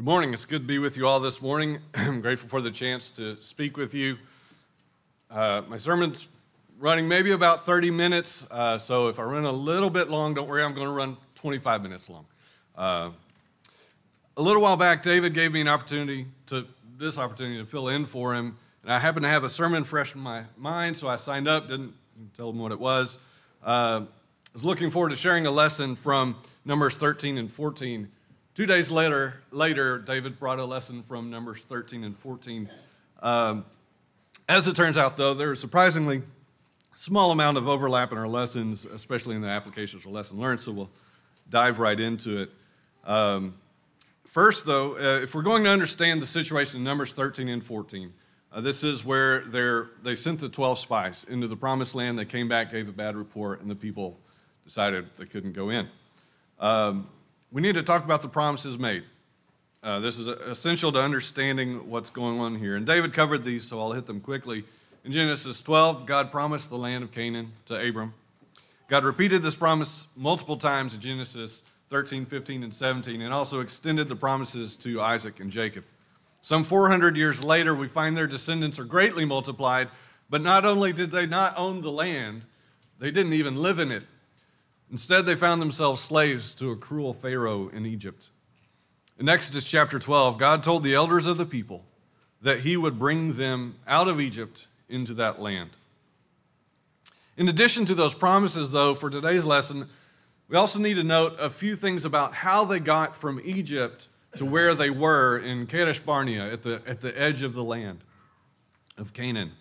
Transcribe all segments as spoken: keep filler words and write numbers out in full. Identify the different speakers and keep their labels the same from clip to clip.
Speaker 1: Good morning. It's good to be with you all this morning. I'm grateful for the chance to speak with you. Uh, my sermon's running maybe about thirty minutes, uh, so if I run a little bit long, don't worry, I'm going to run twenty-five minutes long. Uh, a little while back, David gave me an opportunity to this opportunity to fill in for him, and I happened to have a sermon fresh in my mind, so I signed up, didn't tell him what it was. Uh, I was looking forward to sharing a lesson from Numbers thirteen and fourteen. Two days later, later, David brought a lesson from Numbers thirteen and fourteen. Um, as it turns out, though, there's a surprisingly small amount of overlap in our lessons, especially in the applications for lesson learned, so we'll dive right into it. Um, first, though, uh, if we're going to understand the situation in Numbers thirteen and fourteen, uh, this is where they're, they sent the twelve spies into the promised land. They came back, gave a bad report, and the people decided they couldn't go in. Um, We need to talk about the promises made. Uh, this is essential to understanding what's going on here. And David covered these, so I'll hit them quickly. In Genesis twelve, God promised the land of Canaan to Abram. God repeated this promise multiple times in Genesis thirteen, fifteen, and seventeen, and also extended the promises to Isaac and Jacob. Some four hundred years later, we find their descendants are greatly multiplied, but not only did they not own the land, they didn't even live in it. Instead, they found themselves slaves to a cruel Pharaoh in Egypt. In Exodus chapter twelve, God told the elders of the people that he would bring them out of Egypt into that land. In addition to those promises, though, for today's lesson, we also need to note a few things about how they got from Egypt to where they were in Kadesh Barnea, at the, at the edge of the land of Canaan.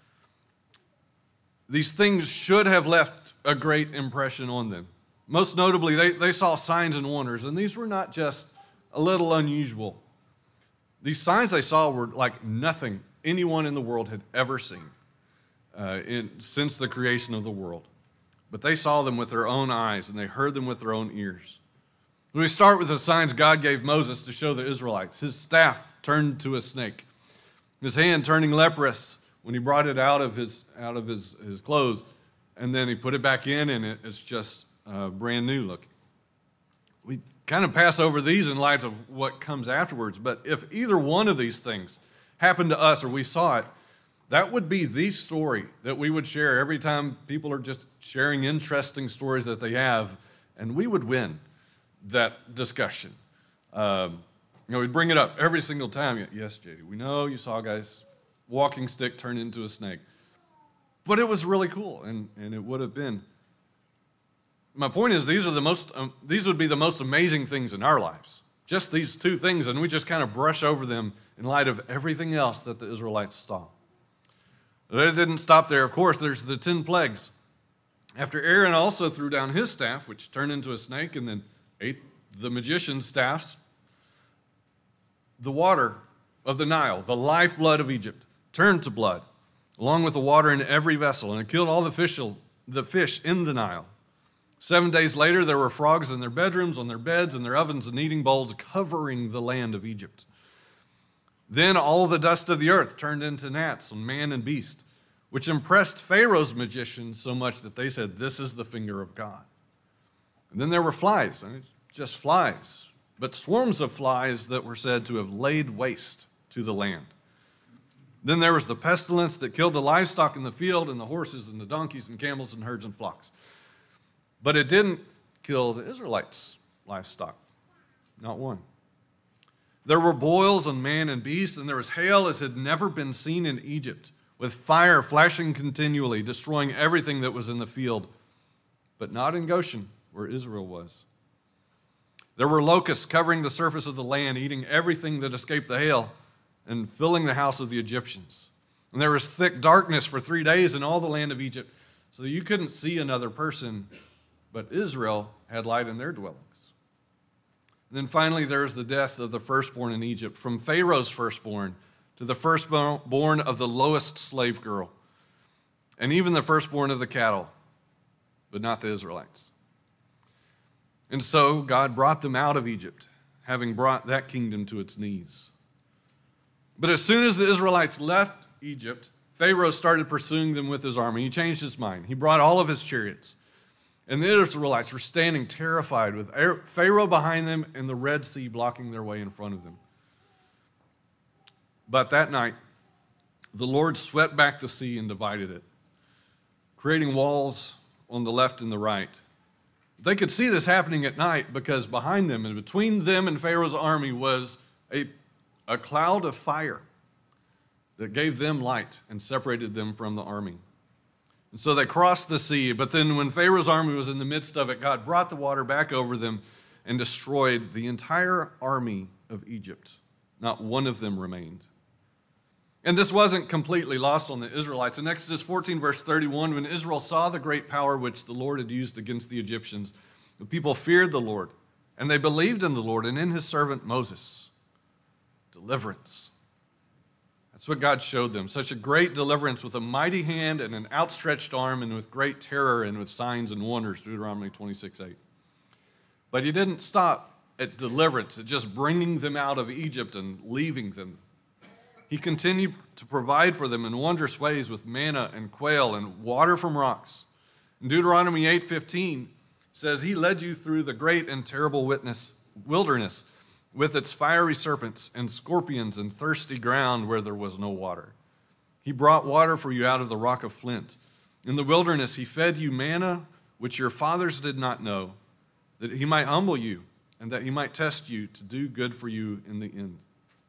Speaker 1: These things should have left a great impression on them. Most notably, they, they saw signs and wonders, and these were not just a little unusual. These signs they saw were like nothing anyone in the world had ever seen uh, in, since the creation of the world. But they saw them with their own eyes, and they heard them with their own ears. We start with the signs God gave Moses to show the Israelites. His staff turned to a snake, his hand turning leprous when he brought it out of his out of his, his clothes, and then he put it back in, and it, it's just uh, brand new looking. We kind of pass over these in light of what comes afterwards, but if either one of these things happened to us or we saw it, that would be the story that we would share every time people are just sharing interesting stories that they have, and we would win that discussion. Um, you know, we'd bring it up every single time. Yes, J D, we know you saw guys walking stick turned into a snake. But it was really cool, and, and it would have been. My point is, these are the most. Um, these would be the most amazing things in our lives. Just these two things, and we just kind of brush over them in light of everything else that the Israelites saw. But it didn't stop there. Of course, there's the ten plagues. After Aaron also threw down his staff, which turned into a snake, and then ate the magician's staffs, the water of the Nile, the lifeblood of Egypt, turned to blood, along with the water in every vessel, and it killed all the fish, the fish in the Nile. Seven days later, there were frogs in their bedrooms, on their beds, in their ovens and eating bowls, covering the land of Egypt. Then all the dust of the earth turned into gnats on man and beast, which impressed Pharaoh's magicians so much that they said, "This is the finger of God." And then there were flies, I mean, just flies, but swarms of flies that were said to have laid waste to the land. Then there was the pestilence that killed the livestock in the field and the horses and the donkeys and camels and herds and flocks. But it didn't kill the Israelites' livestock, not one. There were boils on man and beast, and there was hail as had never been seen in Egypt, with fire flashing continually, destroying everything that was in the field, but not in Goshen, where Israel was. There were locusts covering the surface of the land, eating everything that escaped the hail, and filling the house of the Egyptians. And there was thick darkness for three days in all the land of Egypt, so you couldn't see another person, but Israel had light in their dwellings. And then finally, there was the death of the firstborn in Egypt, from Pharaoh's firstborn to the firstborn of the lowest slave girl, and even the firstborn of the cattle, but not the Israelites. And so God brought them out of Egypt, having brought that kingdom to its knees. But as soon as the Israelites left Egypt, Pharaoh started pursuing them with his army. He changed his mind. He brought all of his chariots. And the Israelites were standing terrified with Pharaoh behind them and the Red Sea blocking their way in front of them. But that night, the Lord swept back the sea and divided it, creating walls on the left and the right. They could see this happening at night because behind them and between them and Pharaoh's army was a, a cloud of fire that gave them light and separated them from the army. And so they crossed the sea, but then when Pharaoh's army was in the midst of it, God brought the water back over them and destroyed the entire army of Egypt. Not one of them remained. And this wasn't completely lost on the Israelites. In Exodus fourteen, verse thirty-one, when Israel saw the great power which the Lord had used against the Egyptians, the people feared the Lord, and they believed in the Lord and in his servant Moses. Deliverance. That's what God showed them. Such a great deliverance with a mighty hand and an outstretched arm and with great terror and with signs and wonders, Deuteronomy twenty-six eight. But he didn't stop at deliverance, at just bringing them out of Egypt and leaving them. He continued to provide for them in wondrous ways with manna and quail and water from rocks. In Deuteronomy eight fifteen says, he led you through the great and terrible witness, wilderness with its fiery serpents and scorpions and thirsty ground where there was no water. He brought water for you out of the rock of flint. In the wilderness he fed you manna which your fathers did not know, that he might humble you and that he might test you to do good for you in the end.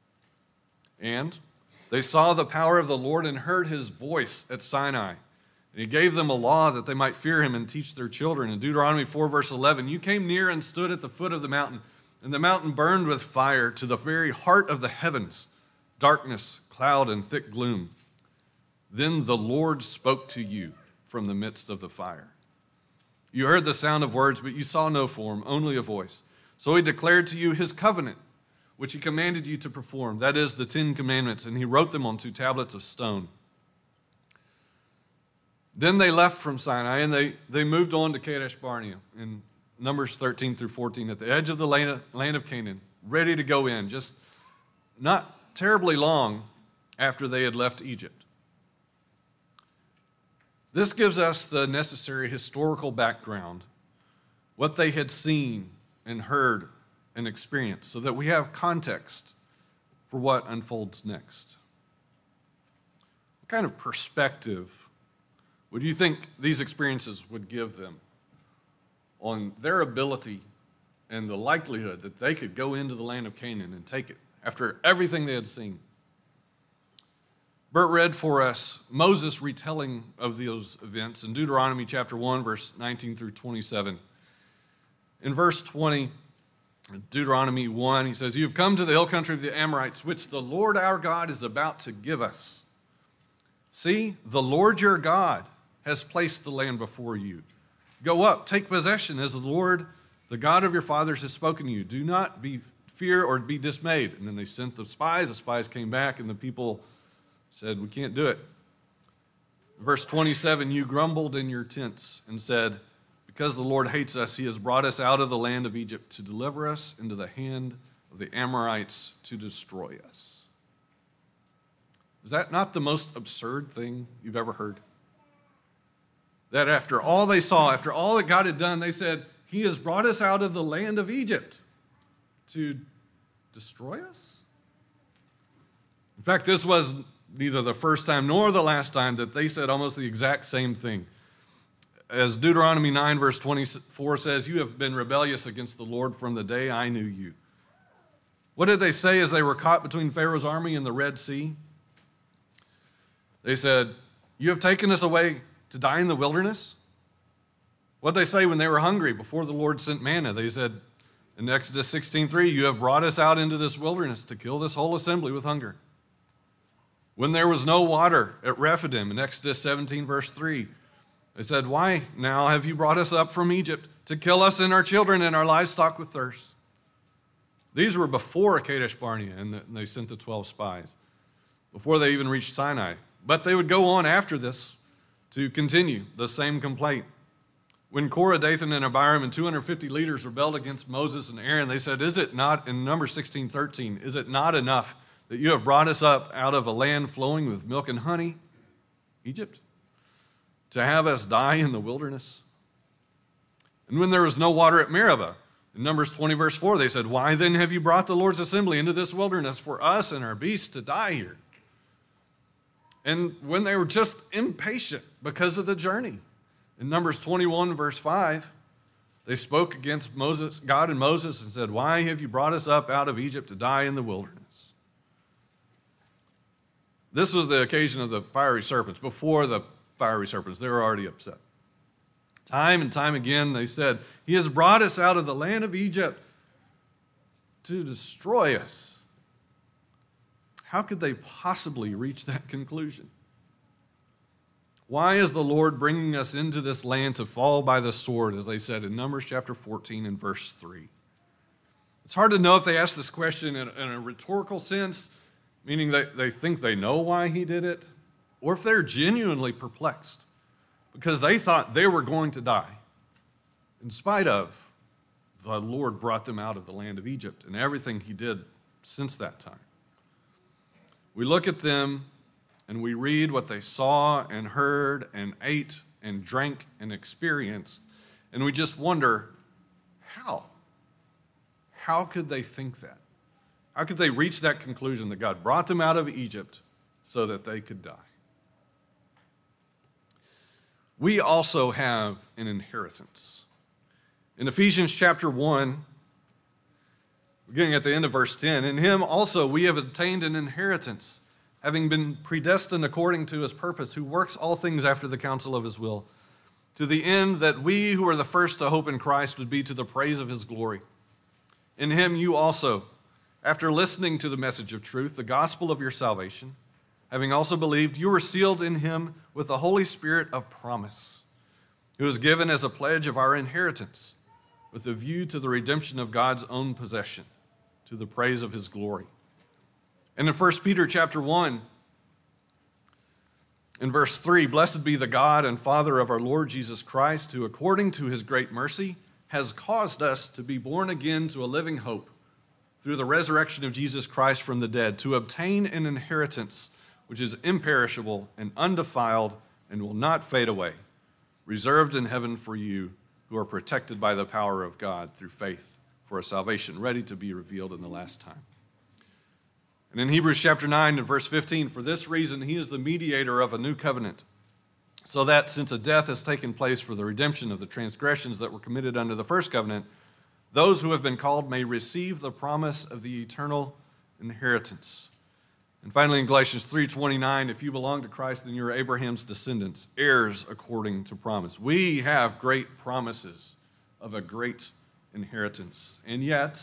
Speaker 1: And they saw the power of the Lord and heard his voice at Sinai. And he gave them a law that they might fear him and teach their children. In Deuteronomy four, verse eleven, you came near and stood at the foot of the mountain, and the mountain burned with fire to the very heart of the heavens, darkness, cloud, and thick gloom. Then the Lord spoke to you from the midst of the fire. You heard the sound of words, but you saw no form, only a voice. So he declared to you his covenant, which he commanded you to perform, that is, the Ten Commandments, and he wrote them on two tablets of stone. Then they left from Sinai, and they, they moved on to Kadesh Barnea in Numbers thirteen through fourteen, at the edge of the land, land of Canaan, ready to go in, just not terribly long after they had left Egypt. This gives us the necessary historical background, what they had seen and heard and experience, so that we have context for what unfolds next. What kind of perspective would you think these experiences would give them on their ability and the likelihood that they could go into the land of Canaan and take it after everything they had seen? Bert read for us Moses' retelling of those events in Deuteronomy chapter one, verse nineteen through twenty-seven. In verse twenty, Deuteronomy one, he says, you have come to the hill country of the Amorites, which the Lord our God is about to give us. See, the Lord your God has placed the land before you. Go up, take possession, as the Lord, the God of your fathers, has spoken to you. Do not be fear or be dismayed. And then they sent the spies. The spies came back, and the people said, we can't do it. Verse twenty-seven, you grumbled in your tents and said, because the Lord hates us, he has brought us out of the land of Egypt to deliver us into the hand of the Amorites to destroy us. Is that not the most absurd thing you've ever heard? That after all they saw, after all that God had done, they said, he has brought us out of the land of Egypt to destroy us? In fact, this was neither the first time nor the last time that they said almost the exact same thing. As Deuteronomy nine, verse twenty-four says, you have been rebellious against the Lord from the day I knew you. What did they say as they were caught between Pharaoh's army and the Red Sea? They said, you have taken us away to die in the wilderness? What did they say when they were hungry before the Lord sent manna? They said in Exodus sixteen three, you have brought us out into this wilderness to kill this whole assembly with hunger. When there was no water at Rephidim in Exodus seventeen, verse three, they said, why now have you brought us up from Egypt to kill us and our children and our livestock with thirst? These were before Kadesh Barnea, and they sent the twelve spies, before they even reached Sinai. But they would go on after this to continue the same complaint. When Korah, Dathan, and Abiram and two hundred fifty leaders rebelled against Moses and Aaron, they said, is it not, in Numbers sixteen thirteen, is it not enough that you have brought us up out of a land flowing with milk and honey, Egypt, to have us die in the wilderness? And when there was no water at Meribah, In Numbers twenty, verse four, they said, "Why then have you brought the Lord's assembly into this wilderness for us and our beasts to die here?" And when they were just impatient because of the journey. In Numbers twenty-one, verse five, they spoke against Moses, God and Moses and said, "Why have you brought us up out of Egypt to die in the wilderness?" This was the occasion of the fiery serpents. Before the fiery serpents, they were already upset. Time and time again, they said, "He has brought us out of the land of Egypt to destroy us." How could they possibly reach that conclusion? Why is the Lord bringing us into this land to fall by the sword, as they said in Numbers chapter fourteen and verse three? It's hard to know if they ask this question in a, in a rhetorical sense, meaning that they think they know why he did it, or if they're genuinely perplexed because they thought they were going to die, in spite of the Lord brought them out of the land of Egypt and everything he did since that time. We look at them and we read what they saw and heard and ate and drank and experienced, and we just wonder, how? How could they think that? How could they reach that conclusion that God brought them out of Egypt so that they could die? We also have an inheritance. In Ephesians chapter one, beginning at the end of verse ten, "In him also we have obtained an inheritance, having been predestined according to his purpose, who works all things after the counsel of his will, to the end that we who are the first to hope in Christ would be to the praise of his glory. In him you also, after listening to the message of truth, the gospel of your salvation, having also believed, you were sealed in him with the Holy Spirit of promise, who is given as a pledge of our inheritance, with a view to the redemption of God's own possession, to the praise of his glory." And in First Peter chapter one, in verse three, "Blessed be the God and Father of our Lord Jesus Christ, who according to his great mercy has caused us to be born again to a living hope through the resurrection of Jesus Christ from the dead, to obtain an inheritance which is imperishable and undefiled and will not fade away, reserved in heaven for you who are protected by the power of God through faith for a salvation ready to be revealed in the last time." And in Hebrews chapter nine and verse fifteen, "For this reason he is the mediator of a new covenant, so that since a death has taken place for the redemption of the transgressions that were committed under the first covenant, those who have been called may receive the promise of the eternal inheritance." And finally in Galatians three twenty-nine, "If you belong to Christ, then you are Abraham's descendants, heirs according to promise." We have great promises of a great inheritance. And yet,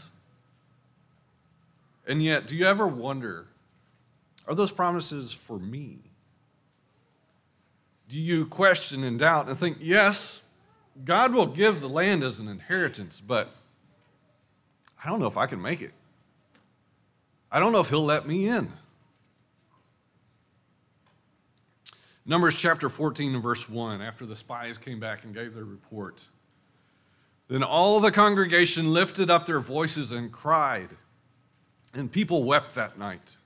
Speaker 1: and yet, do you ever wonder, are those promises for me? Do you question and doubt and think, yes, God will give the land as an inheritance, but I don't know if I can make it. I don't know if he'll let me in. Numbers chapter fourteen and verse one, after the spies came back and gave their report, "Then all the congregation lifted up their voices and cried, and people wept that night."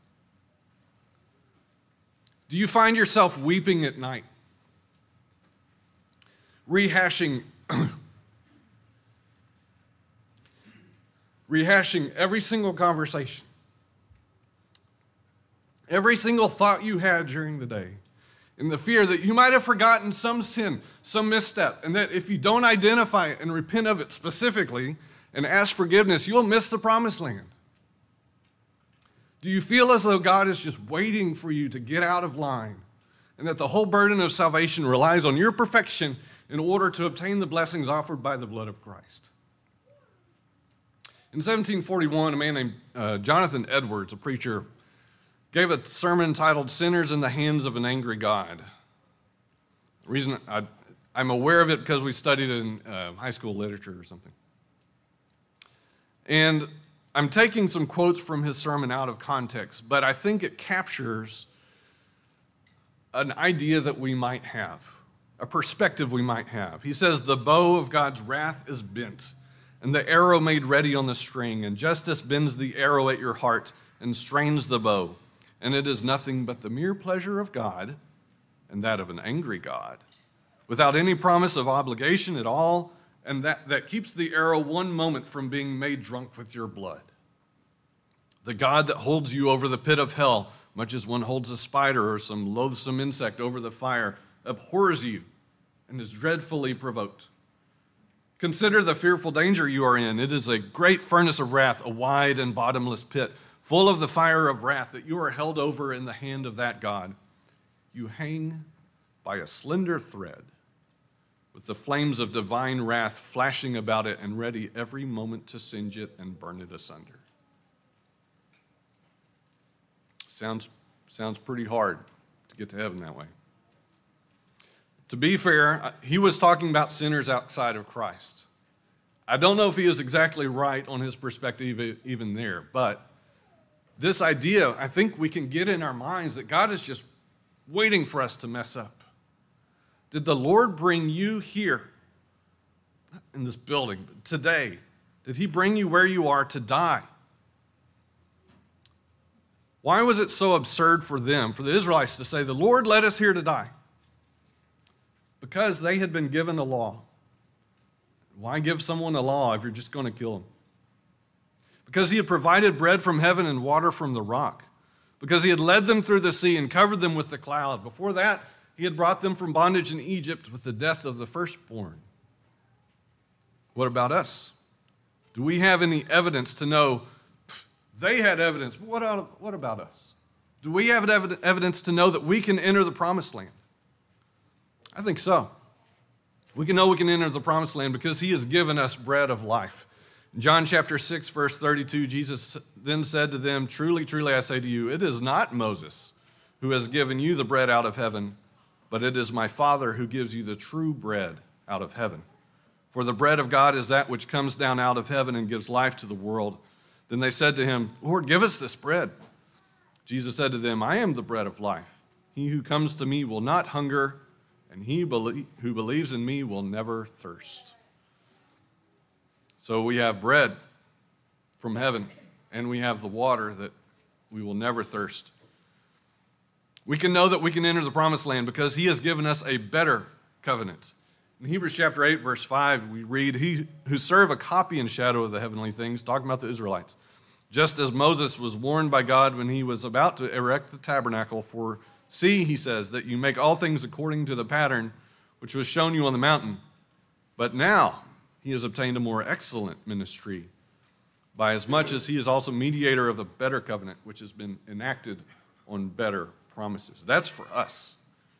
Speaker 1: Do you find yourself weeping at night? Rehashing, rehashing every single conversation, every single thought you had during the day, in the fear that you might have forgotten some sin, some misstep, and that if you don't identify it and repent of it specifically and ask forgiveness, you'll miss the promised land? Do you feel as though God is just waiting for you to get out of line and that the whole burden of salvation relies on your perfection in order to obtain the blessings offered by the blood of Christ? In seventeen forty-one, a man named uh, Jonathan Edwards, a preacher, gave a sermon titled "Sinners in the Hands of an Angry God." The reason I, I'm aware of it because we studied it in uh, high school literature or something. And I'm taking some quotes from his sermon out of context, but I think it captures an idea that we might have, a perspective we might have. He says, "The bow of God's wrath is bent, and the arrow made ready on the string, and justice bends the arrow at your heart and strains the bow. And it is nothing but the mere pleasure of God, and that of an angry God, without any promise of obligation at all, and that, that keeps the arrow one moment from being made drunk with your blood. The God that holds you over the pit of hell, much as one holds a spider or some loathsome insect over the fire, abhors you and is dreadfully provoked. Consider the fearful danger you are in. It is a great furnace of wrath, a wide and bottomless pit, full of the fire of wrath that you are held over in the hand of that God. You hang by a slender thread, with the flames of divine wrath flashing about it and ready every moment to singe it and burn it asunder. Sounds, sounds pretty hard to get to heaven that way. To be fair, he was talking about sinners outside of Christ. I don't know if he is exactly right on his perspective even there, but this idea, I think we can get in our minds that God is just waiting for us to mess up. Did the Lord bring you here in this building today? Did he bring you where you are to die? Why was it so absurd for them, for the Israelites, to say, the Lord led us here to die? Because they had been given a law. Why give someone a law if you're just going to kill them? Because he had provided bread from heaven and water from the rock. Because he had led them through the sea and covered them with the cloud. Before that, he had brought them from bondage in Egypt with the death of the firstborn. What about us? Do we have any evidence to know they had evidence? What about, what about us? Do we have evidence to know that we can enter the promised land? I think so. We can know we can enter the promised land because he has given us bread of life. In John chapter six, verse thirty-two, Jesus then said to them, truly, truly, I say to you, it is not Moses who has given you the bread out of heaven, but it is my Father who gives you the true bread out of heaven. For the bread of God is that which comes down out of heaven and gives life to the world. Then they said to him, Lord, give us this bread. Jesus said to them, I am the bread of life. He who comes to me will not hunger, and he who believes in me will never thirst. So we have bread from heaven, and we have the water that we will never thirst. We can know that we can enter the promised land because he has given us a better covenant. In Hebrews chapter eight, verse five, we read, he who serve a copy and shadow of the heavenly things, talking about the Israelites, just as Moses was warned by God when he was about to erect the tabernacle, for see, he says, that you make all things according to the pattern which was shown you on the mountain. But now he has obtained a more excellent ministry, by as much as he is also mediator of a better covenant, which has been enacted on better promises. That's for us.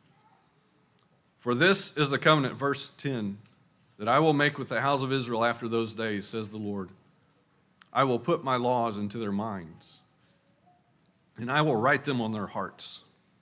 Speaker 1: For this is the covenant, verse ten, that I will make with the house of Israel after those days, says the Lord. I will put my laws into their minds, and I will write them on their hearts.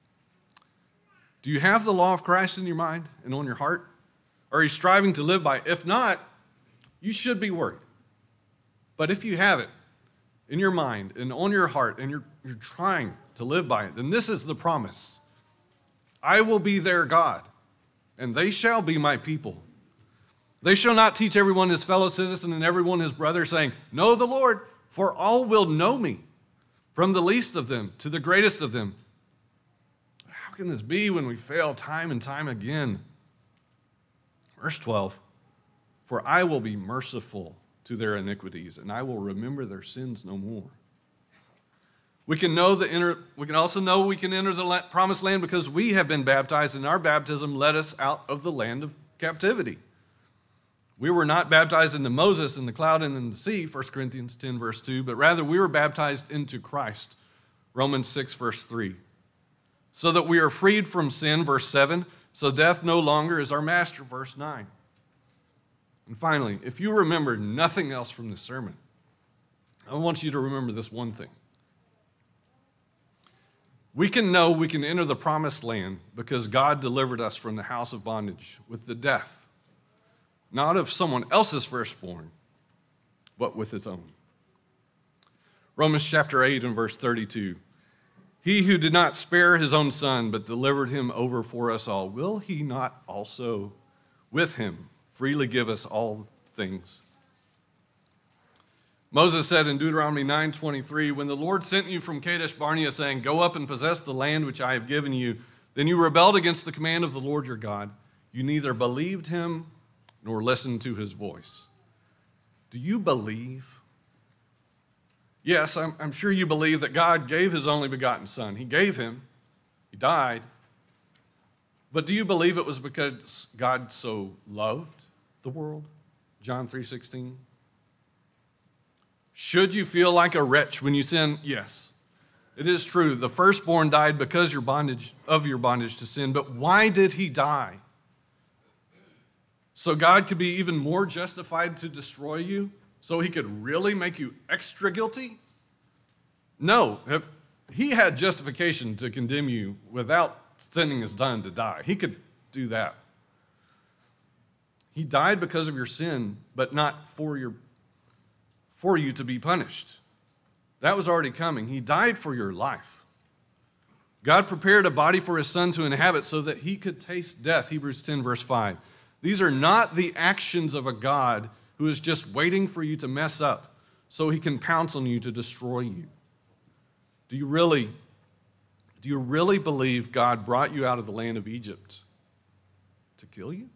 Speaker 1: Do you have the law of Christ in your mind and on your heart? Are you striving to live by it? If not, you should be worried. But if you have it in your mind and on your heart and you're, you're trying to live by it, then this is the promise. I will be their God, and they shall be my people. They shall not teach everyone his fellow citizen and everyone his brother, saying, know the Lord, for all will know me, from the least of them to the greatest of them. How can this be when we fail time and time again? Verse twelve, for I will be merciful to their iniquities, and I will remember their sins no more. We can know the inner, we can also know we can enter the promised land because we have been baptized, and our baptism led us out of the land of captivity. We were not baptized into Moses in the cloud and in the sea, First Corinthians ten, verse two, but rather we were baptized into Christ, Romans six, verse three. So that we are freed from sin, verse seven, so death no longer is our master, verse nine. And finally, if you remember nothing else from this sermon, I want you to remember this one thing. We can know we can enter the promised land because God delivered us from the house of bondage with the death, not of someone else's firstborn, but with his own. Romans chapter eight and verse thirty-two. He who did not spare his own son, but delivered him over for us all, will he not also with him freely give us all things? Moses said in Deuteronomy nine twenty-three, when the Lord sent you from Kadesh Barnea, saying, go up and possess the land which I have given you, then you rebelled against the command of the Lord your God. You neither believed him nor listen to his voice. Do you believe? Yes, I'm, I'm sure you believe that God gave his only begotten Son. He gave him. He died. But do you believe it was because God so loved the world? John three sixteen. Should you feel like a wretch when you sin? Yes. It is true. The firstborn died because your bondage of your bondage to sin. But why did he die? So God could be even more justified to destroy you? So he could really make you extra guilty? No. He had justification to condemn you without sending his son to die. He could do that. He died because of your sin, but not for your for you to be punished. That was already coming. He died for your life. God prepared a body for his son to inhabit so that he could taste death. Hebrews ten, verse five. These are not the actions of a God who is just waiting for you to mess up so he can pounce on you to destroy you. Do you really, do you really believe God brought you out of the land of Egypt to kill you?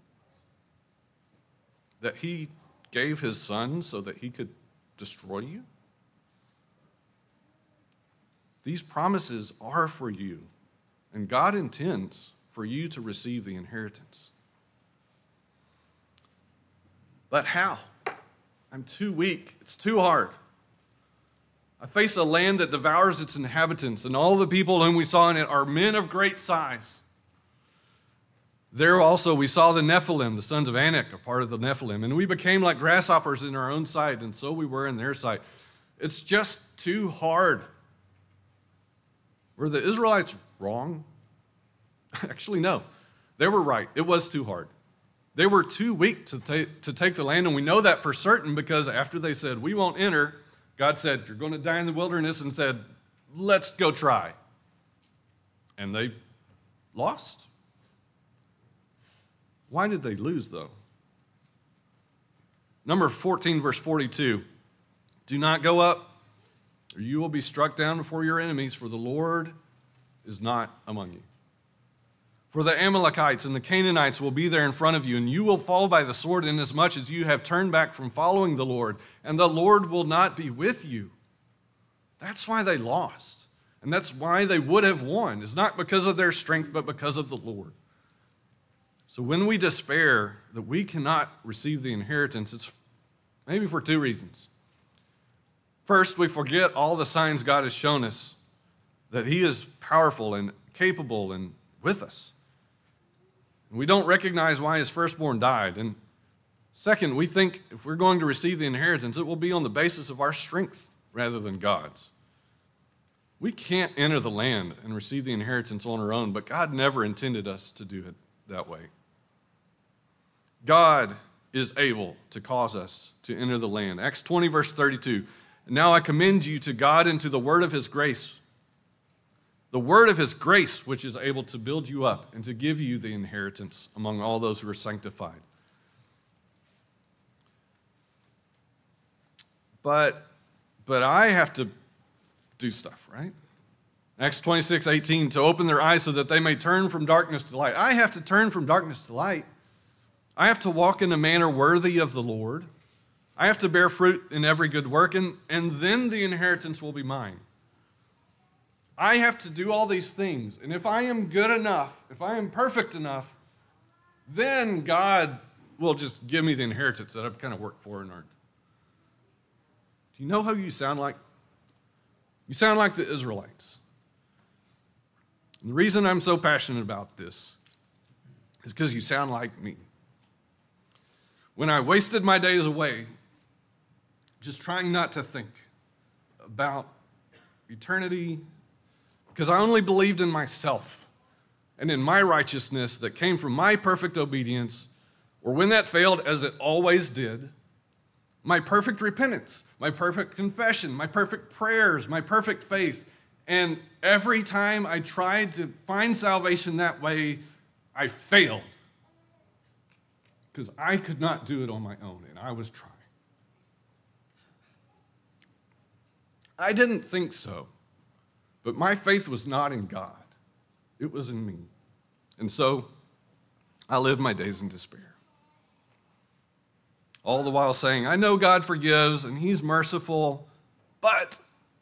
Speaker 1: That he gave his son so that he could destroy you? These promises are for you, and God intends for you to receive the inheritance. But how? I'm too weak. It's too hard. I face a land that devours its inhabitants, and all the people whom we saw in it are men of great size. There also we saw the Nephilim, the sons of Anak, a part of the Nephilim, and we became like grasshoppers in our own sight, and so we were in their sight. It's just too hard. Were the Israelites wrong? Actually, no. They were right. It was too hard. They were too weak to take, to take the land, and we know that for certain because after they said, we won't enter, God said, you're going to die in the wilderness, and said, let's go try. And they lost. Why did they lose, though? Number fourteen, verse forty-two. Do not go up, or you will be struck down before your enemies, for the Lord is not among you. For the Amalekites and the Canaanites will be there in front of you, and you will fall by the sword inasmuch as you have turned back from following the Lord, and the Lord will not be with you. That's why they lost, and that's why they would have won. It's not because of their strength, but because of the Lord. So when we despair that we cannot receive the inheritance, it's maybe for two reasons. First, we forget all the signs God has shown us that he is powerful and capable and with us. We don't recognize why his firstborn died. And second, we think if we're going to receive the inheritance, it will be on the basis of our strength rather than God's. We can't enter the land and receive the inheritance on our own, but God never intended us to do it that way. God is able to cause us to enter the land. Acts twenty, verse thirty-two. Now I commend you to God and to the word of his grace. The word of his grace, which is able to build you up and to give you the inheritance among all those who are sanctified. But, but I have to do stuff, right? Acts twenty-six, eighteen, to open their eyes so that they may turn from darkness to light. I have to turn from darkness to light. I have to walk in a manner worthy of the Lord. I have to bear fruit in every good work, and, and then the inheritance will be mine. I have to do all these things, and if I am good enough, if I am perfect enough, then God will just give me the inheritance that I've kind of worked for and earned. Do you know how you sound like? You sound like the Israelites. And the reason I'm so passionate about this is because you sound like me. When I wasted my days away just trying not to think about eternity, because I only believed in myself and in my righteousness that came from my perfect obedience, or when that failed, as it always did, my perfect repentance, my perfect confession, my perfect prayers, my perfect faith. And every time I tried to find salvation that way, I failed. Because I could not do it on my own, and I was trying. I didn't think so, but my faith was not in God. It was in me. And so I lived my days in despair. all the while saying, I know God forgives and he's merciful, but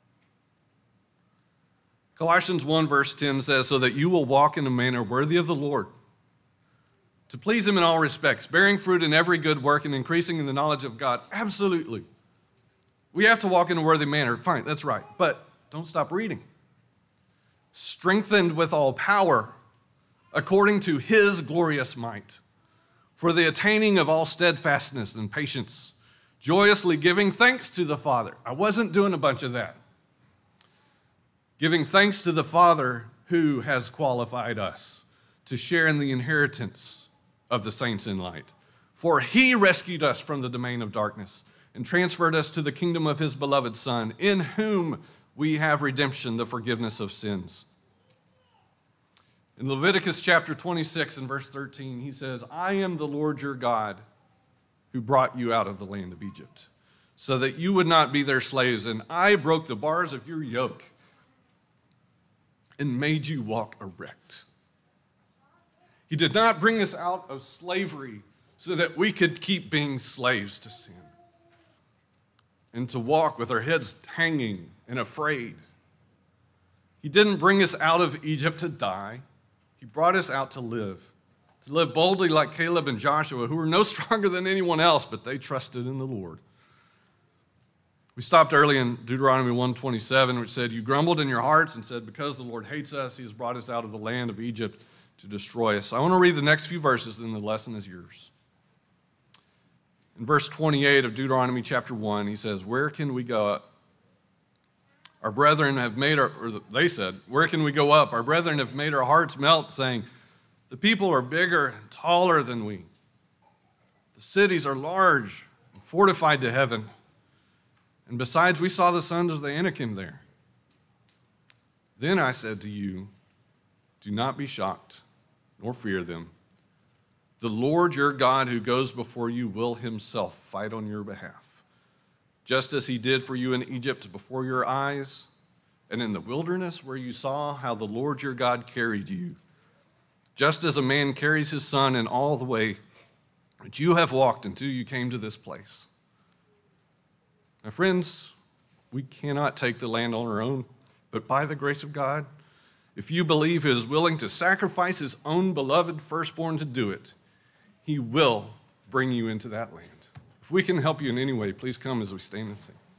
Speaker 1: Colossians one verse ten says, so that you will walk in a manner worthy of the Lord, to please him in all respects, bearing fruit in every good work and increasing in the knowledge of God. Absolutely. We have to walk in a worthy manner. Fine, that's right. But don't stop reading. Strengthened with all power, according to his glorious might, for the attaining of all steadfastness and patience, joyously giving thanks to the Father. I wasn't doing a bunch of that. Giving thanks to the Father who has qualified us to share in the inheritance of the saints in light. For he rescued us from the domain of darkness and transferred us to the kingdom of his beloved Son, in whom we have redemption, the forgiveness of sins. In Leviticus chapter twenty-six and verse thirteen, he says, I am the Lord your God who brought you out of the land of Egypt, so that you would not be their slaves, and I broke the bars of your yoke and made you walk erect. He did not bring us out of slavery so that we could keep being slaves to sin and to walk with our heads hanging and afraid. He didn't bring us out of Egypt to die. He brought us out to live, to live boldly like Caleb and Joshua, who were no stronger than anyone else, but they trusted in the Lord. We stopped early in Deuteronomy one twenty-seven, which said, you grumbled in your hearts and said, because the Lord hates us, he has brought us out of the land of Egypt to destroy us. I want to read the next few verses, then the lesson is yours. In verse twenty-eight of Deuteronomy chapter one, he says, where can we go up? Our brethren have made our, or they said, where can we go up? Our brethren have made our hearts melt, saying, the people are bigger and taller than we. The cities are large and fortified to heaven. And besides, we saw the sons of the Anakim there. Then I said to you, do not be shocked, nor fear them. The Lord your God who goes before you will himself fight on your behalf, just as he did for you in Egypt before your eyes, and in the wilderness where you saw how the Lord your God carried you, just as a man carries his son in all the way that you have walked until you came to this place. Now, friends, we cannot take the land on our own, but by the grace of God, if you believe he is willing to sacrifice his own beloved firstborn to do it, he will bring you into that land. If we can help you in any way, please come as we stand and sing.